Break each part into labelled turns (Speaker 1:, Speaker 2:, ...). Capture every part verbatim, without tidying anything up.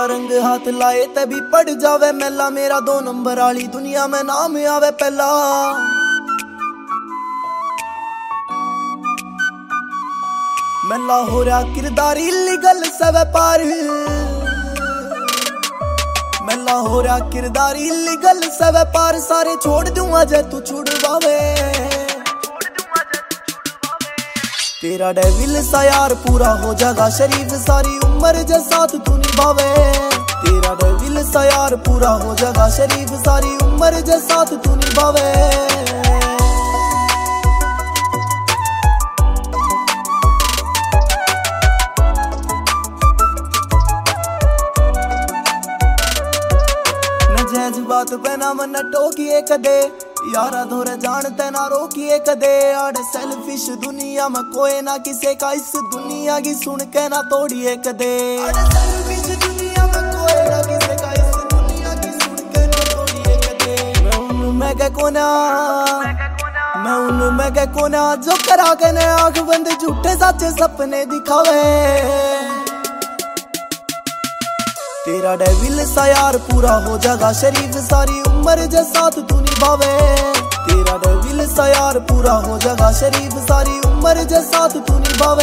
Speaker 1: रंग हाथ लाए तभी पड़ जावे मेला, मेरा दो नंबर वाली दुनिया में नाम आवे पहला। मेला हो रहा किरदार इलीगल से व्यापार, मेला हो रहा किरदार इलीगल से व्यापार, सारे छोड़ दूंगा जे तू छुड़वावे। तेरा डेविल सा यार पूरा हो जाएगा शरीफ, सारी उम्र जे साथ तू निभावे। तेरा डेविल सा यार पूरा हो जाएगा शरीफ, सारी उम्र जे साथ तू निभावे। बात पे ना मन टोकिए कदे, यारा धोरे जानते ना रोकिए कदे। आड़ सेल्फिश दुनिया में कोई ना किसे का, इस दुनिया की सुन के ना तोड़िए कदे। आड़ सेल्फिश दुनिया में कोई ना किसे का, इस दुनिया की सुन के ना तोड़िए कदे। मैं उनमें के कोना, मैं उनमें के कोना जो करा के ने आंख बंद झूठे सच्चे सपने दिखावे। तेरा डेविल सा यार पूरा हो जाएगा शरीफ, सारी उम्र जे साथ तू निभावे। तेरा डेविल सा यार पूरा हो जाएगा शरीफ, सारी उम्र जे साथ तू निभावे।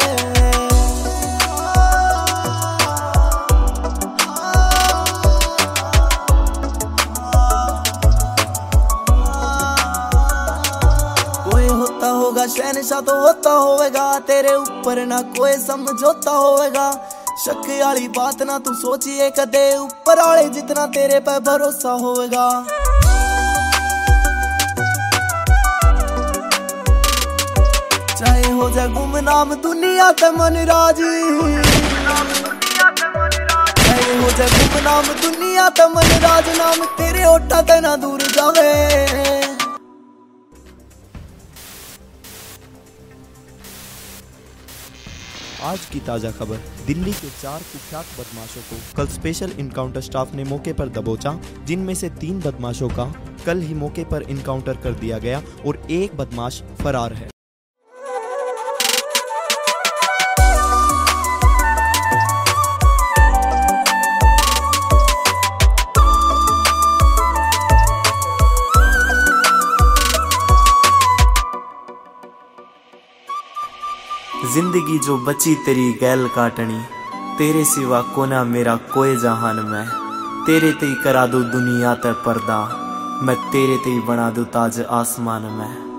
Speaker 1: कोई होता होगा शहनशाह तो होता होवेगा, तेरे ऊपर ना कोई समझौता होवेगा। शक वाली बात ना तू सोचिए कदे, ऊपर वाले जितना तेरे पे भरोसा होगा। चाहे हो जाए गुमनाम दुनिया ते मन राजी, चाहे हो जाए गुमनाम दुनिया ते मन राज, नाम तेरे ओठा ते ना दूर जावे।
Speaker 2: आज की ताज़ा खबर, दिल्ली के चार कुख्यात बदमाशों को कल स्पेशल इनकाउंटर स्टाफ ने मौके पर दबोचा, जिनमें से तीन बदमाशों का कल ही मौके पर इनकाउंटर कर दिया गया और एक बदमाश फरार है।
Speaker 3: जिंदगी जो बची तेरी गैल काटनी, तेरे सिवा कोना मेरा कोई जहान में। तेरे ते ही करा दूं दुनिया ते पर्दा, मैं तेरे ते ही बना दूं ताज आसमान में।